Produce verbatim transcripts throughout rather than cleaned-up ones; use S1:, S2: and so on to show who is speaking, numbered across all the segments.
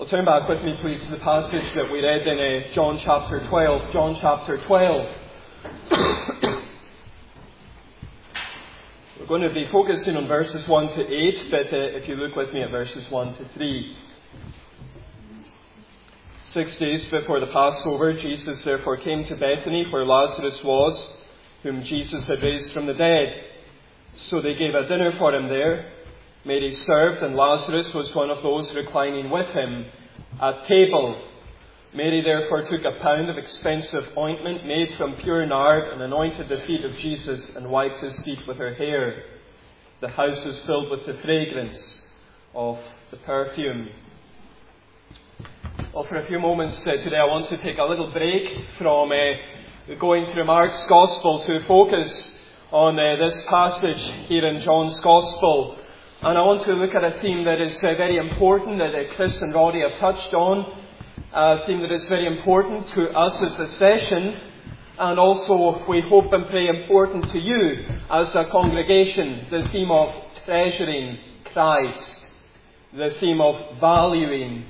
S1: Well, turn back with me, please, to the passage that we read in uh, John chapter twelve. John chapter twelve. We're going to be focusing on verses one to eight, but uh, if you look with me at verses one to three. Six days before the Passover, Jesus therefore came to Bethany, where Lazarus was, whom Jesus had raised from the dead. So they gave a dinner for him there. Mary served, and Lazarus was one of those reclining with him at table. Mary therefore took a pound of expensive ointment made from pure nard and anointed the feet of Jesus and wiped his feet with her hair. The house was filled with the fragrance of the perfume. Well, for a few moments uh, today I want to take a little break from uh, going through Mark's Gospel to focus on uh, this passage here in John's Gospel. And I want to look at a theme that is uh, very important, that uh, Chris and Roddy have touched on. A theme that is very important to us as a session, and also, we hope and pray, important to you as a congregation. The theme of treasuring Christ. The theme of valuing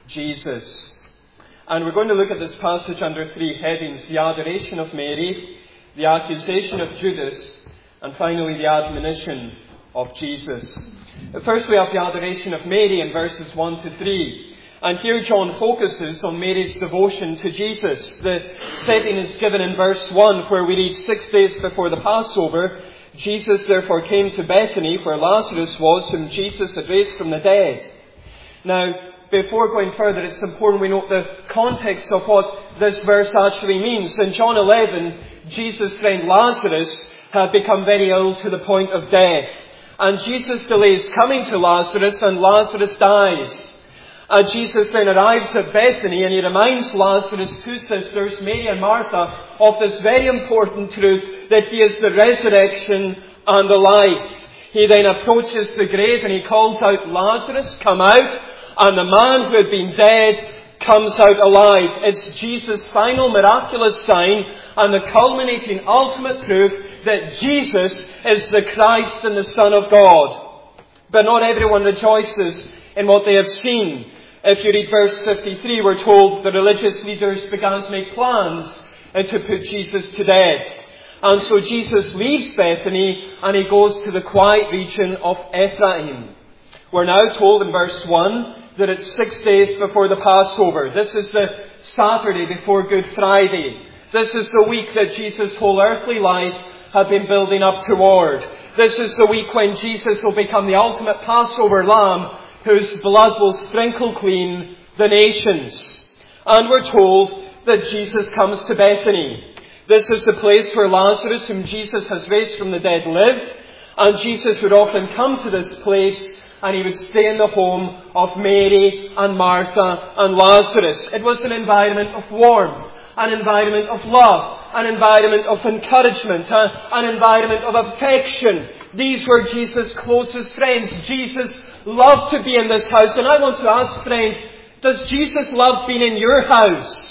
S1: Jesus. And we're going to look at this passage under three headings: the adoration of Mary, the accusation of Judas, and finally the admonition of Jesus. First we have the adoration of Mary in verses one to three. And here John focuses on Mary's devotion to Jesus. The setting is given in verse one, where we read, six days before the Passover, Jesus therefore came to Bethany, where Lazarus was, whom Jesus had raised from the dead. Now, before going further, it's important we note the context of what this verse actually means. In John eleven, Jesus' friend Lazarus had become very ill to the point of death. And Jesus delays coming to Lazarus, and Lazarus dies. And Jesus then arrives at Bethany, and he reminds Lazarus' two sisters, Mary and Martha, of this very important truth, that he is the resurrection and the life. He then approaches the grave and he calls out, "Lazarus, come out." And the man who had been dead comes out alive. It's Jesus' final miraculous sign and the culminating ultimate proof that Jesus is the Christ and the Son of God. But not everyone rejoices in what they have seen. If you read verse fifty-three, we're told the religious leaders began to make plans to put Jesus to death. And so Jesus leaves Bethany and he goes to the quiet region of Ephraim. We're now told in verse one that it's six days before the Passover. This is the Saturday before Good Friday. This is the week that Jesus' whole earthly life had been building up toward. This is the week when Jesus will become the ultimate Passover lamb, whose blood will sprinkle clean the nations. And we're told that Jesus comes to Bethany. This is the place where Lazarus, whom Jesus has raised from the dead, lived. And Jesus would often come to this place, and he would stay in the home of Mary and Martha and Lazarus. It was an environment of warmth, an environment of love, an environment of encouragement, an environment of affection. These were Jesus' closest friends. Jesus loved to be in this house. And I want to ask, friend, does Jesus love being in your house?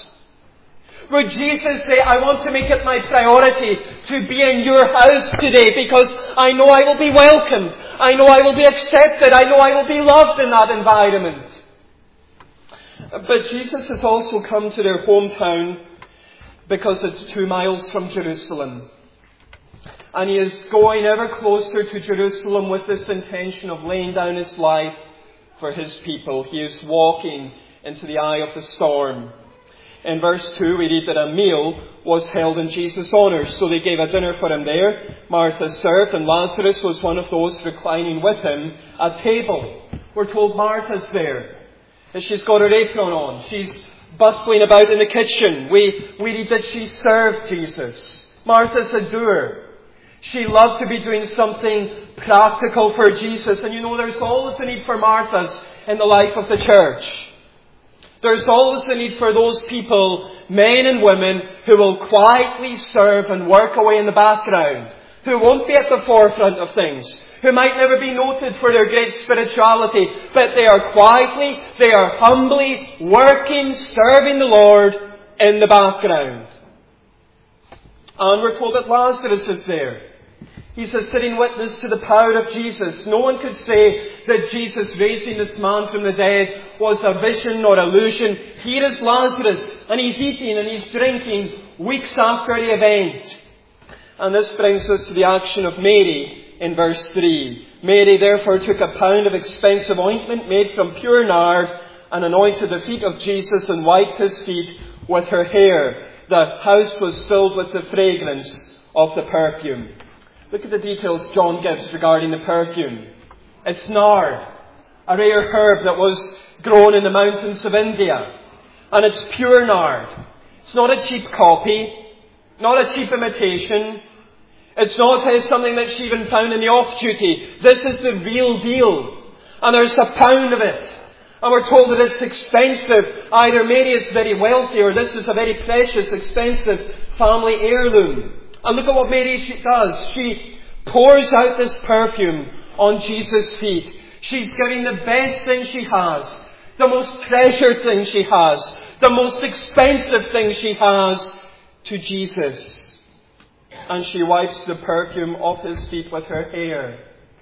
S1: Would Jesus say, "I want to make it my priority to be in your house today because I know I will be welcomed. I know I will be accepted. I know I will be loved in that environment." But Jesus has also come to their hometown because it's two miles from Jerusalem. And he is going ever closer to Jerusalem with this intention of laying down his life for his people. He is walking into the eye of the storm. In verse two, we read that a meal was held in Jesus' honour. So they gave a dinner for him there. Martha served, and Lazarus was one of those reclining with him at table. We're told Martha's there. And she's got her apron on. She's bustling about in the kitchen. We, we read that she served Jesus. Martha's a doer. She loved to be doing something practical for Jesus. And you know, there's always a need for Marthas in the life of the church. There's always a need for those people, men and women, who will quietly serve and work away in the background, who won't be at the forefront of things, who might never be noted for their great spirituality, but they are quietly, they are humbly working, serving the Lord in the background. And we're told that Lazarus is there. He's a sitting witness to the power of Jesus. No one could say that Jesus raising this man from the dead was a vision or illusion. Here is Lazarus, and he's eating and he's drinking weeks after the event. And this brings us to the action of Mary in verse three. Mary therefore took a pound of expensive ointment made from pure nard and anointed the feet of Jesus and wiped his feet with her hair. The house was filled with the fragrance of the perfume. Look at the details John gives regarding the perfume. It's nard, a rare herb that was grown in the mountains of India. And it's pure nard. It's not a cheap copy, not a cheap imitation. It's not uh, something that she even found in the off-duty. This is the real deal. And there's a pound of it. And we're told that it's expensive. Either Mary is very wealthy or this is a very precious, expensive family heirloom. And look at what Mary she does. She pours out this perfume on Jesus' feet. She's giving the best thing she has, the most treasured thing she has, the most expensive thing she has to Jesus. And she wipes the perfume off his feet with her hair.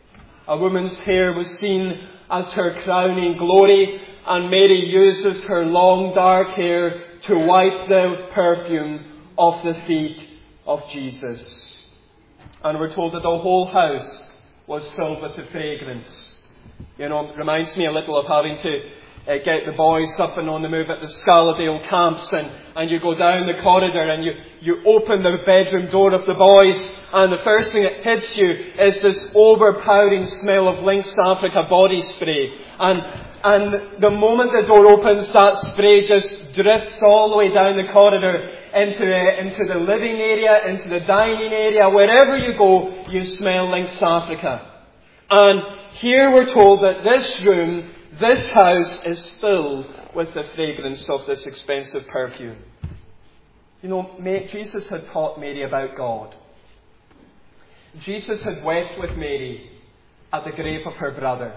S1: A woman's hair was seen as her crowning glory, and Mary uses her long dark hair to wipe the perfume off the feet of Jesus. And we're told that the whole house was filled with the fragrance. You know, it reminds me a little of having to uh, get the boys up and on the move at the Scaladale camps, and, and you go down the corridor and you, you open the bedroom door of the boys, and the first thing that hits you is this overpowering smell of Lynx Africa body spray. And And the moment the door opens, that spray just drifts all the way down the corridor into, uh, into the living area, into the dining area. Wherever you go, you smell Lynx Africa. And here we're told that this room, this house, is filled with the fragrance of this expensive perfume. You know, Jesus had taught Mary about God. Jesus had wept with Mary at the grave of her brother.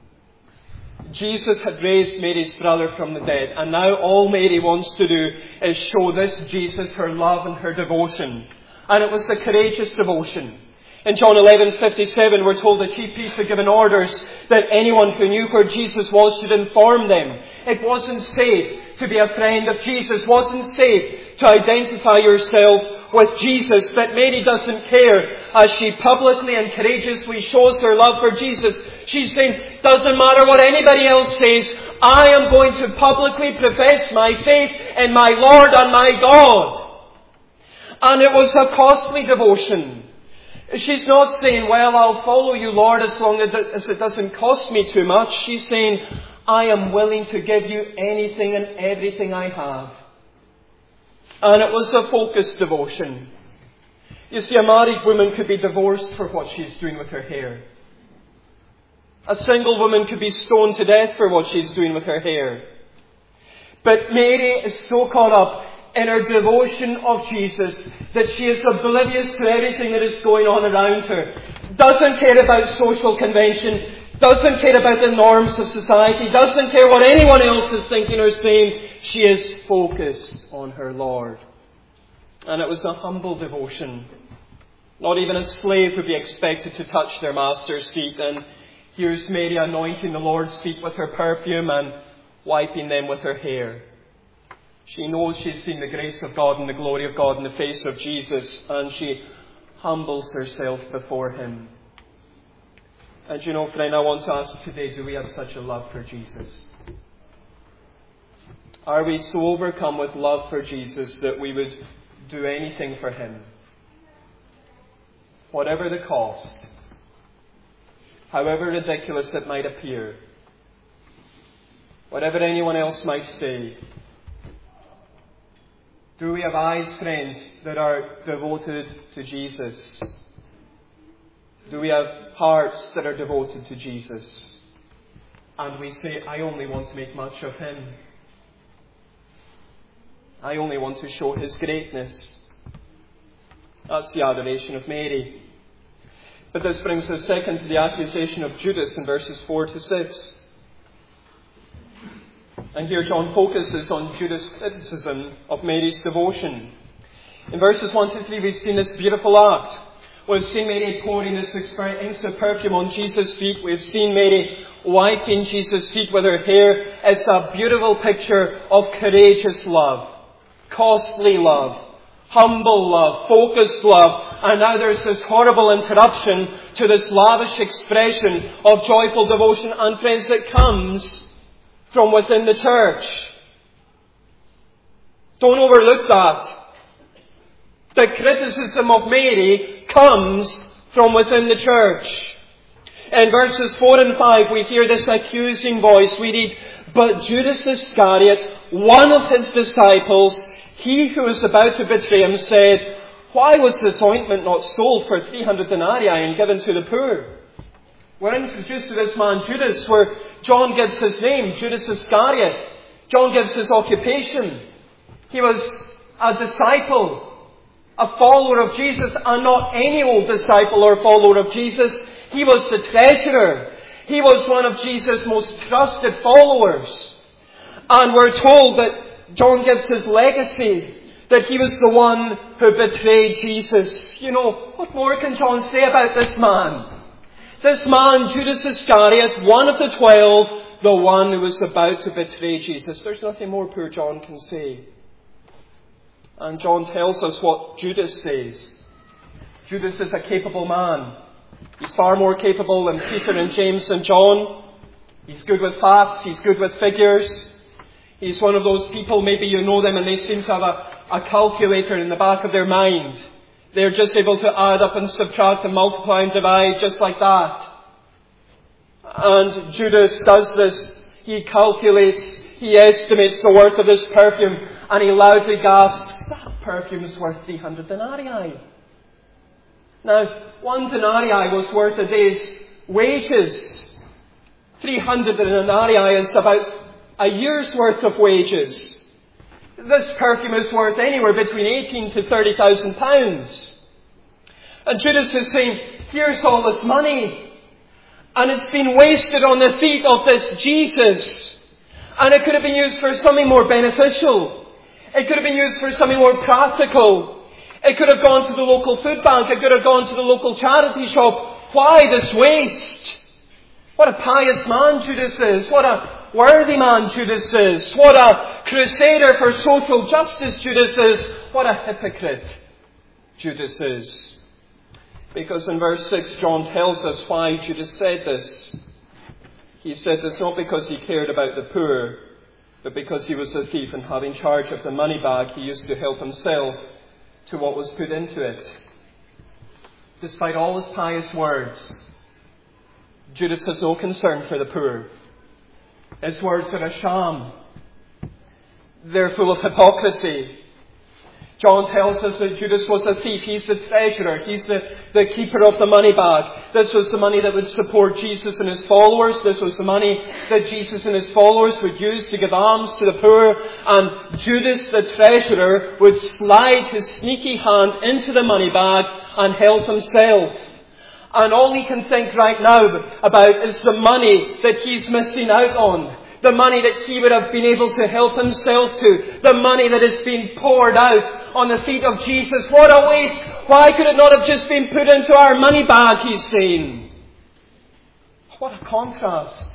S1: Jesus had raised Mary's brother from the dead, and now all Mary wants to do is show this Jesus her love and her devotion. And it was the courageous devotion. In John eleven fifty-seven, we're told the chief priests had given orders that anyone who knew where Jesus was should inform them. It wasn't safe to be a friend of Jesus. It wasn't safe to identify yourself with Jesus. But Mary doesn't care. As she publicly and courageously shows her love for Jesus, she's saying, doesn't matter what anybody else says, I am going to publicly profess my faith in my Lord and my God. And it was a costly devotion. She's not saying, well, I'll follow you, Lord, as long as it doesn't cost me too much. She's saying, I am willing to give you anything and everything I have. And it was a focused devotion. You see, a married woman could be divorced for what she's doing with her hair. A single woman could be stoned to death for what she's doing with her hair. But Mary is so caught up in her devotion of Jesus that she is oblivious to everything that is going on around her. Doesn't care about social convention. Doesn't care about the norms of society. Doesn't care what anyone else is thinking or saying. She is focused on her Lord. And it was a humble devotion. Not even a slave would be expected to touch their master's feet. And here's Mary anointing the Lord's feet with her perfume and wiping them with her hair. She knows she's seen the grace of God and the glory of God in the face of Jesus, and she humbles herself before Him. And you know, friend, I want to ask today, do we have such a love for Jesus? Are we so overcome with love for Jesus that we would do anything for Him? Whatever the cost, however ridiculous it might appear, whatever anyone else might say. Do we have eyes, friends, that are devoted to Jesus? Do we have hearts that are devoted to Jesus? And we say, I only want to make much of Him. I only want to show His greatness. That's the adoration of Mary. But this brings us second to the accusation of Judas in verses four to six. And here John focuses on Judas' criticism of Mary's devotion. In verses one to three we've seen this beautiful act We've seen Mary pouring this expensive perfume on Jesus' feet. We've seen Mary wiping Jesus' feet with her hair. It's a beautiful picture of courageous love, costly love, humble love, focused love. And now there's this horrible interruption to this lavish expression of joyful devotion. And friends, it comes from within the church. Don't overlook that. The criticism of Mary comes from within the church. In verses four and five, we hear this accusing voice. We read, "But Judas Iscariot, one of his disciples, he who was about to betray him, said, 'Why was this ointment not sold for three hundred denarii and given to the poor?'" We're introduced to this man Judas, where John gives his name, Judas Iscariot. John gives his occupation. He was a disciple, a follower of Jesus, and not any old disciple or follower of Jesus. He was the treasurer. He was one of Jesus' most trusted followers. And we're told that John gives his legacy, that he was the one who betrayed Jesus. You know, what more can John say about this man? This man, Judas Iscariot, one of the twelve, the one who was about to betray Jesus. There's nothing more poor John can say. And John tells us what Judas says. Judas is a capable man. He's far more capable than Peter and James and John. He's good with facts. He's good with figures. He's one of those people, maybe you know them and they seem to have a, a calculator in the back of their mind. They're just able to add up and subtract and multiply and divide just like that. And Judas does this. He calculates, he estimates the worth of this perfume, and he loudly gasps, "That perfume is worth three hundred denarii. Now, one denarii was worth a day's wages. three hundred denarii is about a year's worth of wages. This perfume is worth anywhere between eighteen to thirty thousand pounds. And Judas is saying, here's all this money, and it's been wasted on the feet of this Jesus. And it could have been used for something more beneficial. It could have been used for something more practical. It could have gone to the local food bank. It could have gone to the local charity shop. Why this waste? What a pious man Judas is. What a worthy man Judas is. What a crusader for social justice Judas is. What a hypocrite Judas is. Because in verse six, John tells us why Judas said this. He said this not because he cared about the poor, but because he was a thief, and having charge of the money bag, he used to help himself to what was put into it. Despite all his pious words, Judas has no concern for the poor. His words are a sham. They're full of hypocrisy. John tells us that Judas was a thief. He's the treasurer. He's the, the keeper of the money bag. This was the money that would support Jesus and his followers. This was the money that Jesus and his followers would use to give alms to the poor. And Judas, the treasurer, would slide his sneaky hand into the money bag and help himself. And all he can think right now about is the money that he's missing out on. The money that he would have been able to help himself to. The money that is being poured out on the feet of Jesus. What a waste. Why could it not have just been put into our money bag, he's saying. What a contrast.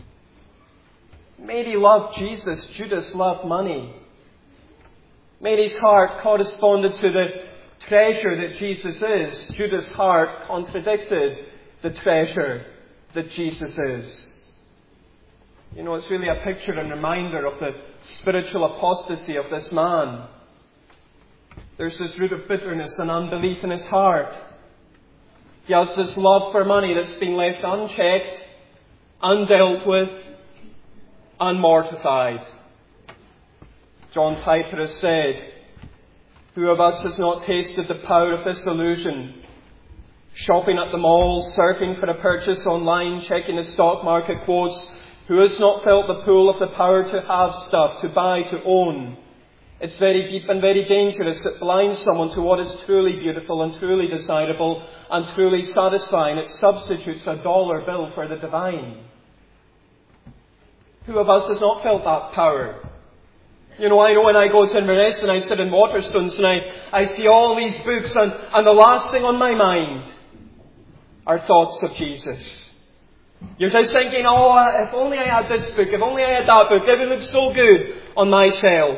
S1: Mary loved Jesus. Judas loved money. Mary's heart corresponded to the treasure that Jesus is. Judas' heart contradicted the treasure that Jesus is. You know, it's really a picture and reminder of the spiritual apostasy of this man. There's this root of bitterness and unbelief in his heart. He has this love for money that's been left unchecked, undealt with, unmortified. John Piper has said, "Who of us has not tasted the power of this illusion? Shopping at the mall, surfing for a purchase online, checking the stock market quotes. Who has not felt the pull of the power to have stuff, to buy, to own? It's very deep and very dangerous. It blinds someone to what is truly beautiful and truly desirable and truly satisfying. It substitutes a dollar bill for the divine." Who of us has not felt that power You know, I know when I go to Inverness and I sit in Waterstones and I, I see all these books and, and the last thing on my mind are thoughts of Jesus. You're just thinking, oh, if only I had this book, if only I had that book, it would look so good on my shelf.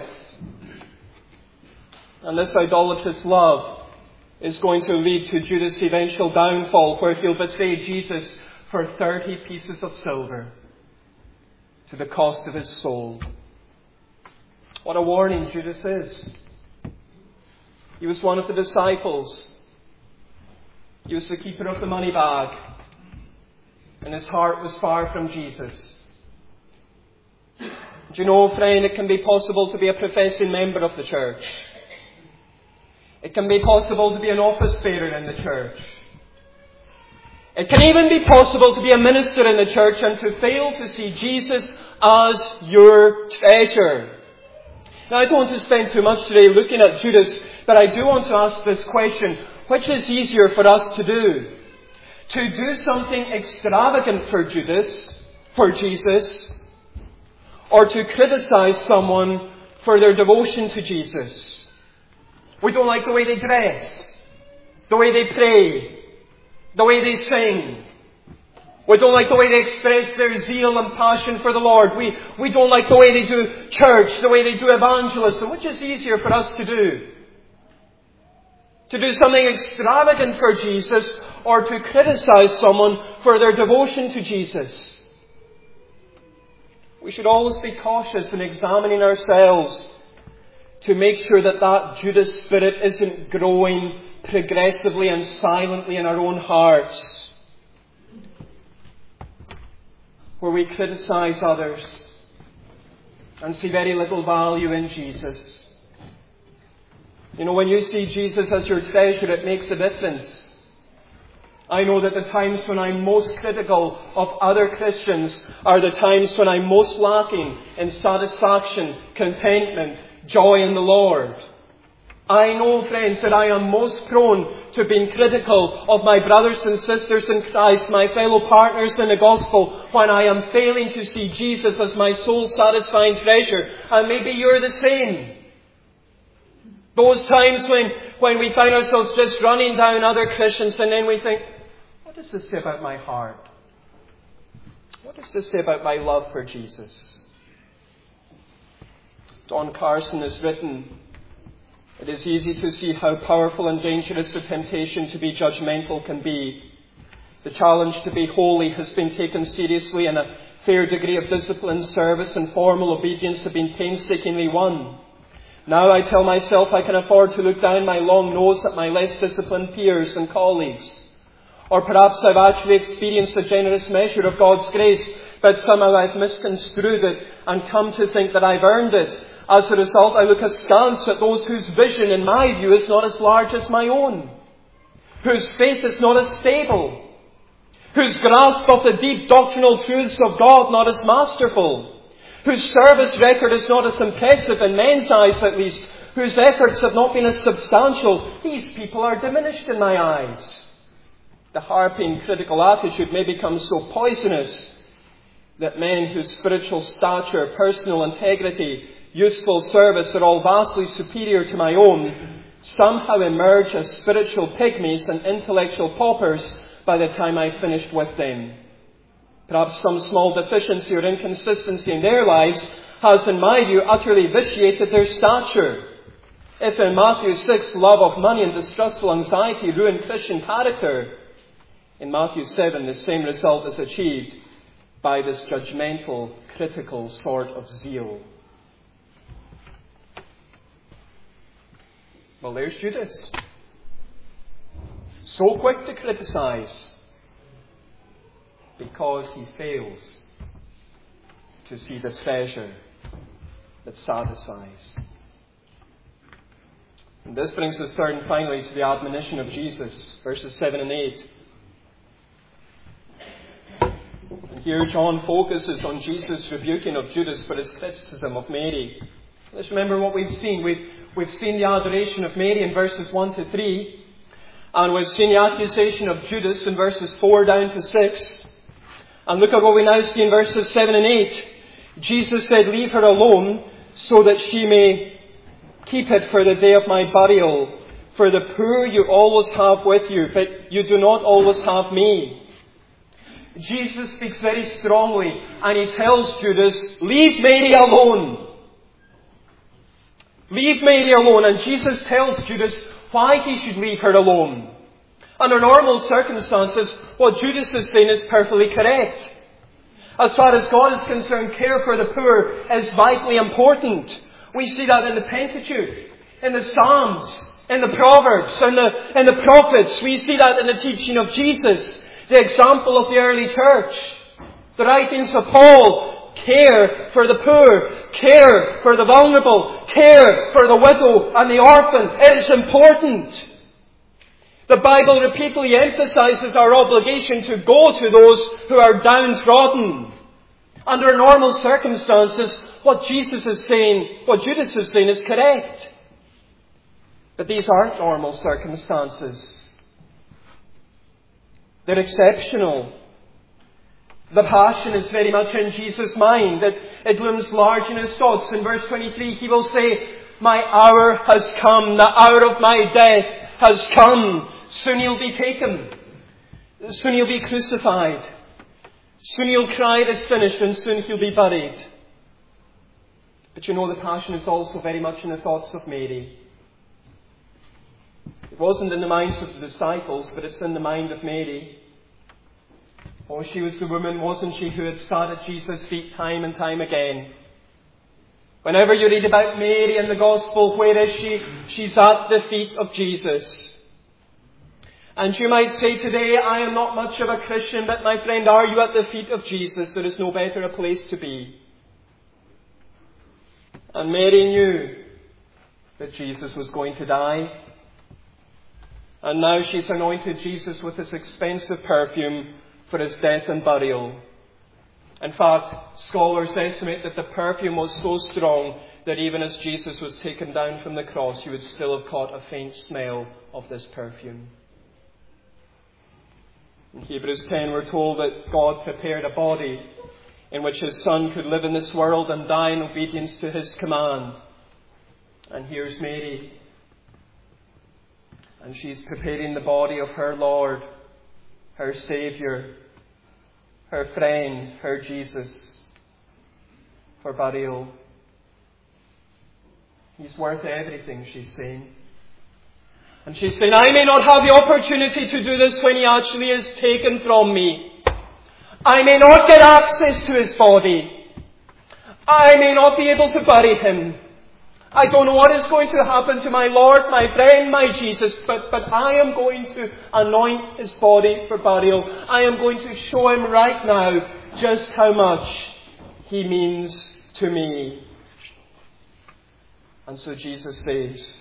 S1: And this idolatrous love is going to lead to Judas' eventual downfall, where he'll betray Jesus for thirty pieces of silver to the cost of his soul. What a warning Judas is. He was one of the disciples. He was the keeper of the money bag. And his heart was far from Jesus. Do you know, friend, it can be possible to be a professing member of the church. It can be possible to be an office bearer in the church. It can even be possible to be a minister in the church and to fail to see Jesus as your treasure. Now, I don't want to spend too much today looking at Judas, but I do want to ask this question. Which is easier for us to do? To do something extravagant for Judas, for Jesus, or to criticize someone for their devotion to Jesus? We don't like the way they dress, the way they pray, the way they sing. We don't like the way they express their zeal and passion for the Lord. We, we don't like the way they do church, the way they do evangelism. Which is easier for us to do? To do something extravagant for Jesus, or to criticize someone for their devotion to Jesus? We should always be cautious in examining ourselves to make sure that that Judas spirit isn't growing progressively and silently in our own hearts, where we criticize others and see very little value in Jesus. You know, when you see Jesus as your treasure, it makes a difference. I know that the times when I'm most critical of other Christians are the times when I'm most lacking in satisfaction, contentment, joy in the Lord. I know, friends, that I am most prone to being critical of my brothers and sisters in Christ, my fellow partners in the gospel, when I am failing to see Jesus as my soul-satisfying treasure. And maybe you're the same. Those times when, when we find ourselves just running down other Christians and then we think, what does this say about my heart? What does this say about my love for Jesus? Don Carson has written, it is easy to see how powerful and dangerous the temptation to be judgmental can be. The challenge to be holy has been taken seriously, and a fair degree of discipline, service and formal obedience have been painstakingly won. Now I tell myself I can afford to look down my long nose at my less disciplined peers and colleagues. Or perhaps I've actually experienced a generous measure of God's grace, but somehow I've misconstrued it and come to think that I've earned it. As a result, I look askance at those whose vision, in my view, is not as large as my own, whose faith is not as stable, whose grasp of the deep doctrinal truths of God not as masterful, whose service record is not as impressive in men's eyes at least, whose efforts have not been as substantial. These people are diminished in my eyes. The harping, critical attitude may become so poisonous that men whose spiritual stature, personal integrity, useful service are all vastly superior to my own, somehow emerge as spiritual pygmies and intellectual paupers by the time I've finished with them. Perhaps some small deficiency or inconsistency in their lives has, in my view, utterly vitiated their stature. If in Matthew six, love of money and distrustful anxiety ruin Christian character, in Matthew seven, the same result is achieved by this judgmental, critical sort of zeal. Well, there's Judas. So quick to criticize, because he fails to see the treasure that satisfies. And this brings us third and finally to the admonition of Jesus, verses seven and eight. And here John focuses on Jesus' rebuking of Judas for his criticism of Mary. Let's remember what we've seen. We've, we've seen the adoration of Mary in verses one to three. And we've seen the accusation of Judas in verses four down to six. And look at what we now see in verses seven and eight. Jesus said, "Leave her alone. so that she may keep it for the day of my burial. For the poor you always have with you, but you do not always have me. Jesus speaks very strongly, and he tells Judas, leave Mary alone. Leave Mary alone. And Jesus tells Judas why he should leave her alone. Under normal circumstances, what Judas is saying is perfectly correct. As far as God is concerned, care for the poor is vitally important. We see that in the Pentateuch, in the Psalms, in the Proverbs, in the, in the prophets. We see that in the teaching of Jesus, the example of the early church. The writings of Paul, care for the poor, care for the vulnerable, care for the widow and the orphan. It is important. The Bible repeatedly emphasizes our obligation to go to those who are downtrodden. Under normal circumstances, what Jesus is saying, what Judas is saying is correct. But these aren't normal circumstances. They're exceptional. The passion is very much in Jesus' mind. It, it looms large in his thoughts. In verse twenty-three, he will say, my hour has come, the hour of my death has come. Soon he'll be taken. Soon he'll be crucified. Soon he'll cry, it is finished, and soon he'll be buried. But you know, the passion is also very much in the thoughts of Mary. It wasn't in the minds of the disciples, but it's in the mind of Mary. Oh, she was the woman, wasn't she, who had sat at Jesus' feet time and time again. Whenever you read about Mary in the Gospel, where is she? She's at the feet of Jesus. And you might say today, I am not much of a Christian, but my friend, are you at the feet of Jesus? There is no better a place to be. And Mary knew that Jesus was going to die. And now she's anointed Jesus with this expensive perfume for his death and burial. In fact, scholars estimate that the perfume was so strong that even as Jesus was taken down from the cross, you would still have caught a faint smell of this perfume. In Hebrews ten, we're told that God prepared a body in which his Son could live in this world and die in obedience to his command. And here's Mary. And she's preparing the body of her Lord, her Saviour, her friend, her Jesus, for burial. He's worth everything, she's saying. And she's saying, I may not have the opportunity to do this when he actually is taken from me. I may not get access to his body. I may not be able to bury him. I don't know what is going to happen to my Lord, my friend, my Jesus, but, but I am going to anoint his body for burial. I am going to show him right now just how much he means to me. And so Jesus says,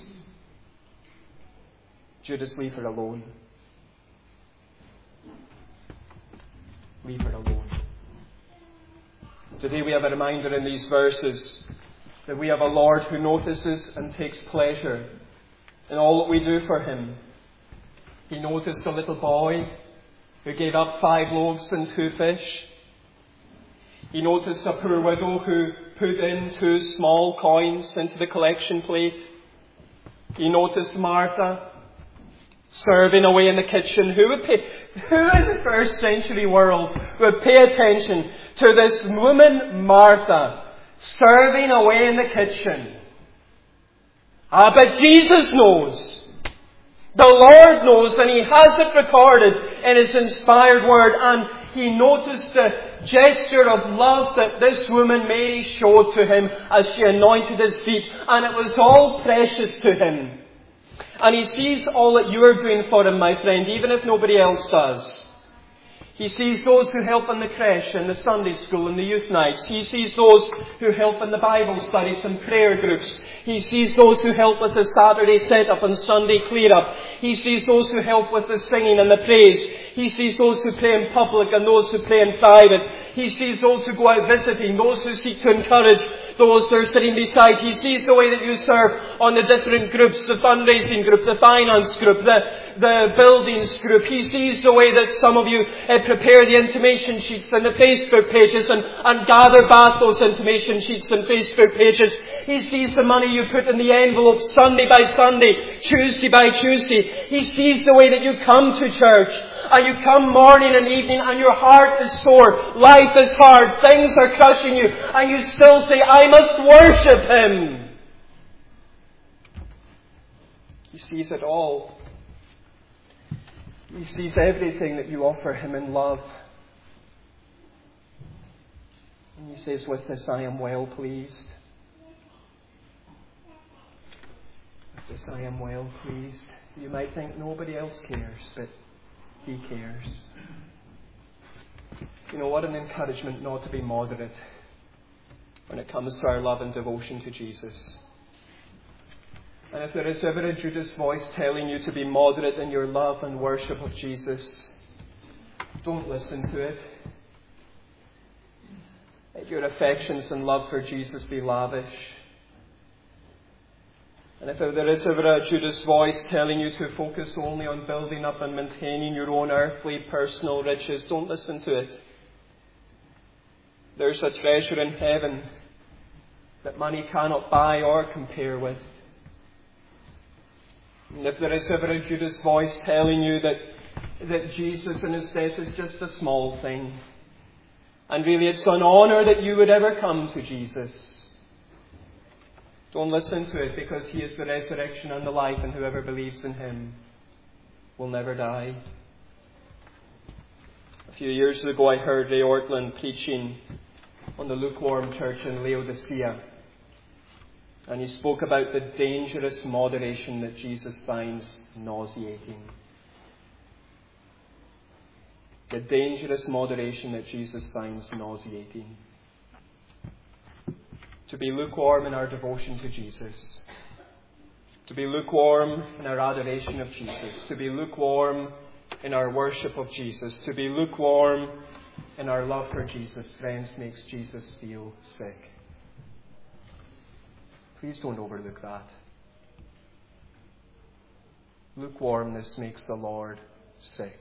S1: Judas, leave her alone. Leave her alone. Today we have a reminder in these verses that we have a Lord who notices and takes pleasure in all that we do for him. He noticed a little boy who gave up five loaves and two fish. He noticed a poor widow who put in two small coins into the collection plate. He noticed Martha serving away in the kitchen. Who would pay, who in the first century world would pay attention to this woman Martha serving away in the kitchen? Ah, but Jesus knows. The Lord knows, and he has it recorded in his inspired word, and he noticed the gesture of love that this woman Mary showed to him as she anointed his feet, and it was all precious to him. And he sees all that you are doing for him, my friend, even if nobody else does. He sees those who help in the creche and the Sunday school and the youth nights. He sees those who help in the Bible studies and prayer groups. He sees those who help with the Saturday set-up and Sunday clear-up. He sees those who help with the singing and the praise. He sees those who pray in public and those who pray in private. He sees those who go out visiting, those who seek to encourage, those who are sitting beside. He sees the way that you serve on the different groups, the fundraising group, the finance group, the, the buildings group. He sees the way that some of you uh, prepare the intimation sheets and the Facebook pages and, and gather back those intimation sheets and Facebook pages. He sees the money you put in the envelope Sunday by Sunday, Tuesday by Tuesday. He sees the way that you come to church. And you come morning and evening and your heart is sore. Life is hard. Things are crushing you. And you still say, I must worship Him. He sees it all. He sees everything that you offer Him in love. And He says, with this I am well pleased. With this I am well pleased. You might think nobody else cares, but He cares. You know, what an encouragement not to be moderate when it comes to our love and devotion to Jesus. And if there is ever a Judas voice telling you to be moderate in your love and worship of Jesus, don't listen to it. Let your affections and love for Jesus be lavish. And if there is ever a Judas voice telling you to focus only on building up and maintaining your own earthly personal riches, don't listen to it. There's a treasure in heaven that money cannot buy or compare with. And if there is ever a Judas voice telling you that, that Jesus and His death is just a small thing, and really it's an honour that you would ever come to Jesus, don't listen to it, because He is the resurrection and the life, and whoever believes in Him will never die. A few years ago I heard Ray Ortlund preaching on the lukewarm church in Laodicea. And he spoke about the dangerous moderation that Jesus finds nauseating. The dangerous moderation that Jesus finds nauseating. To be lukewarm in our devotion to Jesus. To be lukewarm in our adoration of Jesus. To be lukewarm in our worship of Jesus. To be lukewarm in our love for Jesus, friends, makes Jesus feel sick. Please don't overlook that. Lukewarmness makes the Lord sick.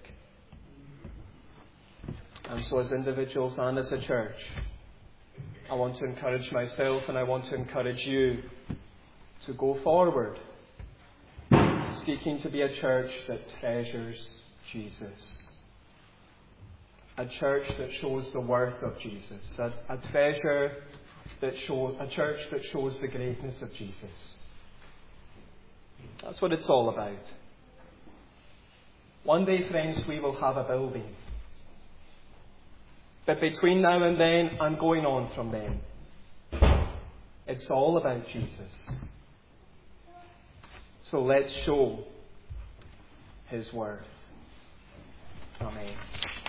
S1: And so as individuals and as a church, I want to encourage myself and I want to encourage you to go forward, seeking to be a church that treasures Jesus. A church that shows the worth of Jesus. A, a treasure that shows, a church that shows the greatness of Jesus. That's what it's all about. One day, friends, we will have a building. But between now and then, and going on from then, it's all about Jesus. So let's show His worth. Amen.